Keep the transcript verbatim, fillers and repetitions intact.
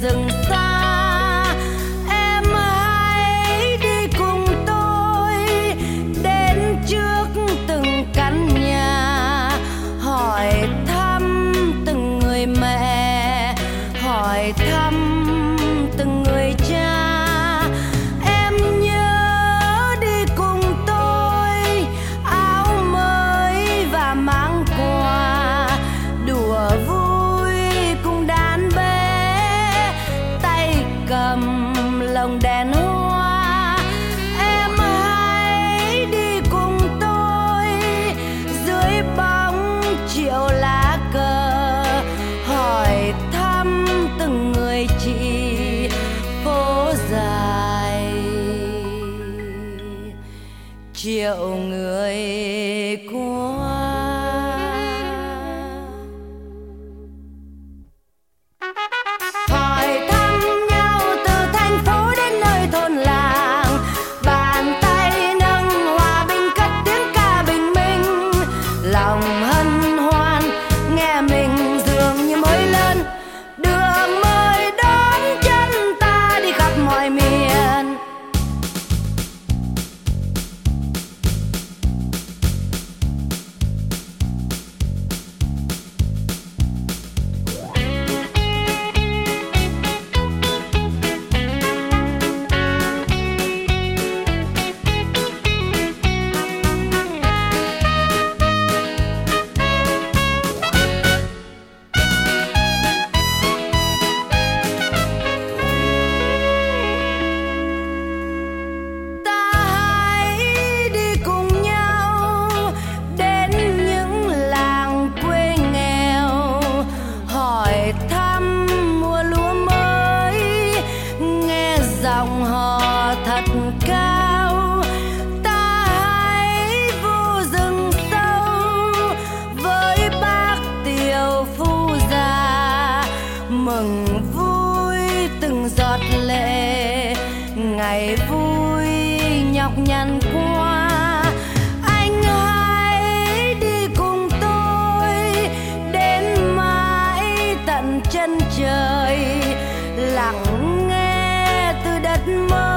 rừng xa. Em hãy đi cùng tôi đến trước từng căn nhà, hỏi thăm từng người mẹ, hỏi thăm từng người cha. Em nhớ đi cùng tôi, áo mới và mang quà, đùa vui cùng đàn bé, tay cầm lồng đèn hoa. Em hãy đi cùng tôi dưới bóng triệu lá cờ, hỏi thăm từng người chị phố dài. Triệu người qua. Hỏi thăm nhau từ thành phố đến nơi thôn làng, bàn tay nâng hòa bình cất tiếng ca bình minh. Lòng hân hoan nghe mình dường như mới lớn, đường mới đón chân ta đi khắp mọi miền. Ta hãy đi cùng nhau đến những làng quê nghèo, hỏi thăm mùa lúa mới, nghe giọng hò thật cao. Ta hãy vô rừng sâu với bác Tiều Phu già, mừng vui từng giọt lệ, ngày vui nhọc nhằn qua. Anh hãy đi cùng tôi đến mãi tận chân trời, lặng nghe từ đất mơ